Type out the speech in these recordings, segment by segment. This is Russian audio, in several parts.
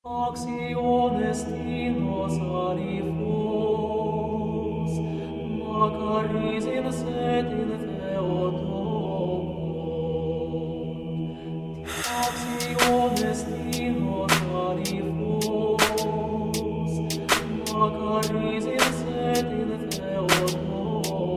Actiones dinos arifos, Macaris in sed in Theotokon. Actiones dinos arifos, Macaris in sed in Theotokon.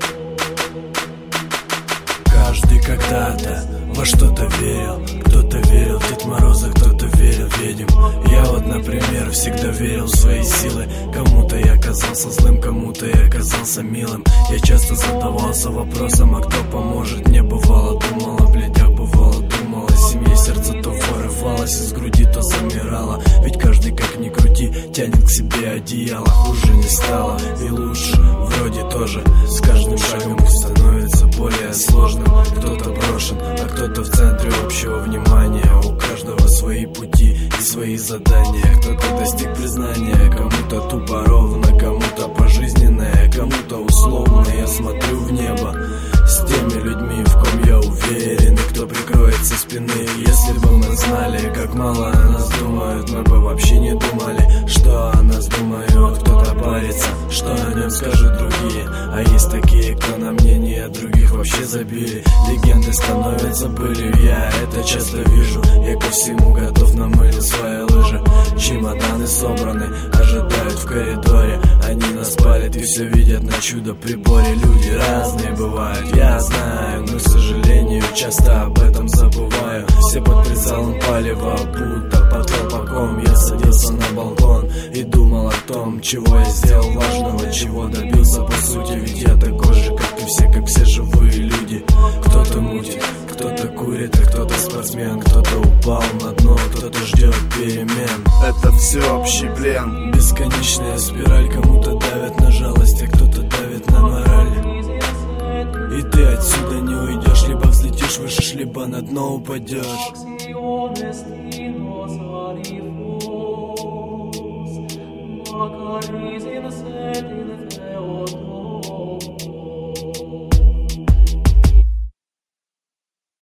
Каждый когда-то во что-то верил. Кто-то верил в Дед Мороза, кто-то верил в ведьм. Я вот, например, всегда верил в свои силы. Кому-то я казался злым, кому-то я казался милым. Я часто задавался вопросом, а кто поможет? Не бывало, думала, блядь, а бывало, думала. Семье сердце то вырывалось из груди, то замирало. Ведь каждый, как ни крути, тянет к себе одеяло. Хуже не стало и лучше, вроде тоже. С каждым шагом становится более сложным. Кто-то брошен, а кто-то в центре общего внимания. У каждого свои пути и свои задания. Кто-то достиг признания, кому-то тупо ровно, кому-то пожизненное, кому-то условно. Я смотрю в небо с теми людьми, в ком я уверен, и кто прикроет со спины. Если бы мы знали, как мало о нас думают, мы бы вообще не думали, что о нас думают. Кто-то парится, что о нем скажут другие, а есть такие, кто на мнение других вообще забили. Легенды становятся былью, я это часто вижу. Я ко всему готов, намылил свои лыжи. Чемоданы собраны, ожидают в коридоре. Они нас палят и все видят на чудо-приборе. Люди разные бывают, я знаю, но, к сожалению, часто об этом забываю. Все под прицелом палева, будто под колпаком. Я садился на балкон и думал о том, чего я сделал важного, чего добился по сути. Ведь я такой же, как и все живые люди. Кто-то мутит, кто-то курит, а кто-то спортсмен. Кто-то упал на дно, кто-то ждет перемен. Это всеобщий плен. Бесконечная спираль, кому-то давят на жалость, а кто-то давит на мораль. И ты отсюда не уйдешь, либо взлетишь выше, либо на дно упадешь. Actiones dinos arifos, Macaris in sed